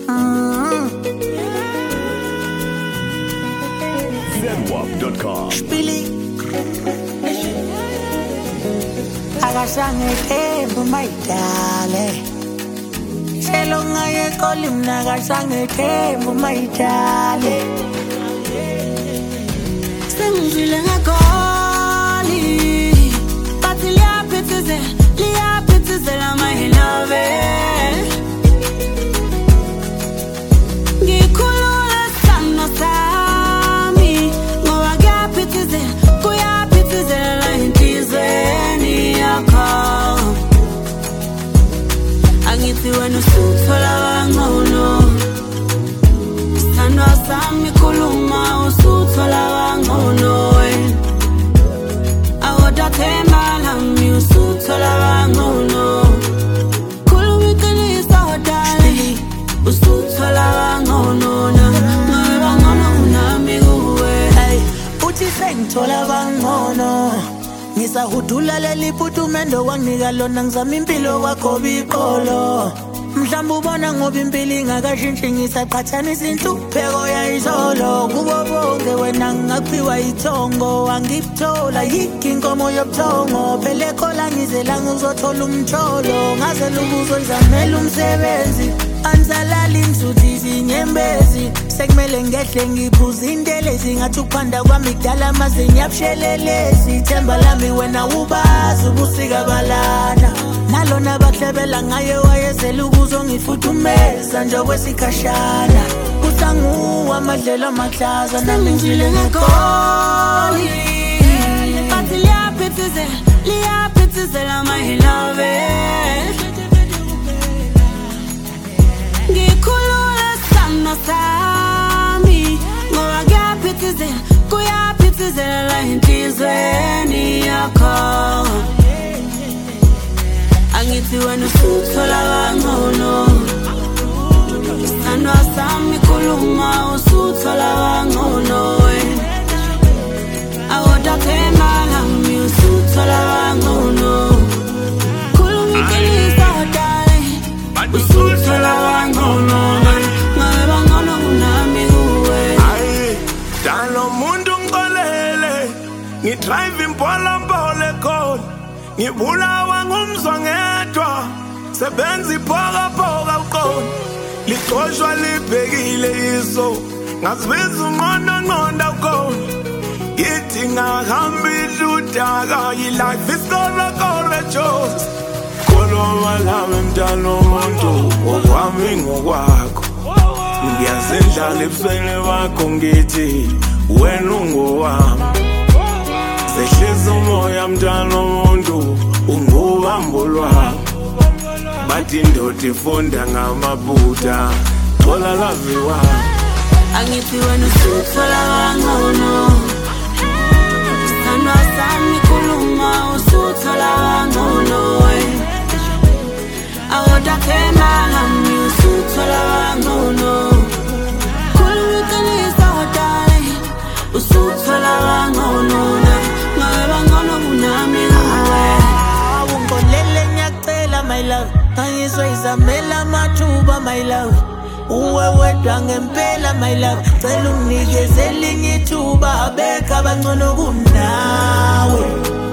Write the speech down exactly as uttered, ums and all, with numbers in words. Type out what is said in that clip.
Zenwap dot com. Spilly Akasange tempo my darling. Shelonga ye kolim nakasange tempo my darling. Sengizile ngakoli Bathi liyaphethize liyaphethizela my love. Ngikhulula sano sami ngoba kuyaphithize kuyaphithizela enhlizweni yakho. Angithi wena usuthola kangcono sano sami khuluma usuthola kangcono wena awodathemba lami usuthola kangcono khuluma iqiniso dali usuthola kangcono na ngabe bangcono nami kuwe. Hey uthi sengithola kangcono ngisahudula leli putumendo wanginika lona ngizama impilo kwakho biqolo. Mhlawumbe ubona ngoba impilo ingakashintshi ngisaqhathanisa inhlupheko yayizolo kubo bonke wena ngingaphiwa ithongo angibuthola yikho inkomo yobuthongo phela ekhola ngizela ngizothola umtholo ngaze lubuzo ngizamela umsebenzi anzalali ngisuthi zinyembezi sekumele ngehle ngiphuza intelezi ngathi ukuphanda kwami kudala amaze ngiyabushelelezi ithemba lami wena ubazi ubusika balana nalona bahlebela ngaye wayezela ukuzongifuthumeza nje kwesikhashana kusanguwa amadlelo amahlaza nami ngizile ngekoli bathi liyaphithizela liyaphithizela my love. Ngikhulula sano sami ngoba kuyaphithizela kuyaphithizela enhlizweni yakho. Angithi wena usuthola kangcono sano sami khuluma usuthola kangcono wena awodathemba lami usuthola kangcono khuluma iqiniso dali usuthola kangcono ngabe bangcono kunami kuwe. Ayi dalo muntu ngolele ngidrive impola mpole khona ngibulawa ngumzwangedwa sebenza iphoka phoka uqona liqoshwa libhekile iso ngazibiza unqondo nqonda ukhona ngithi ngahamba idudaka life is gonna go just koloma lami mntana womuntu okwami ngokwakho ngiyasendlala ebusweni bakho ngithi wena ungowami sehlisa umoya mntana womuntu ungubambo lwami bathi indoda ifunda ngamaphutha thola laviwa. Angithi wena usuthola kangcono sano sami khuluma usuthola kangcono awodathemba lami usuthola kangcono khuluma iqiniso dali usuthola kangcono ngabe bangcono kunami kuwe. Ungolele ngiyacela my love angisoyizamela amathuba my love uwe wedwa ngempela my love cela unginikeze elinye ithuba abekho abangcono kunawe.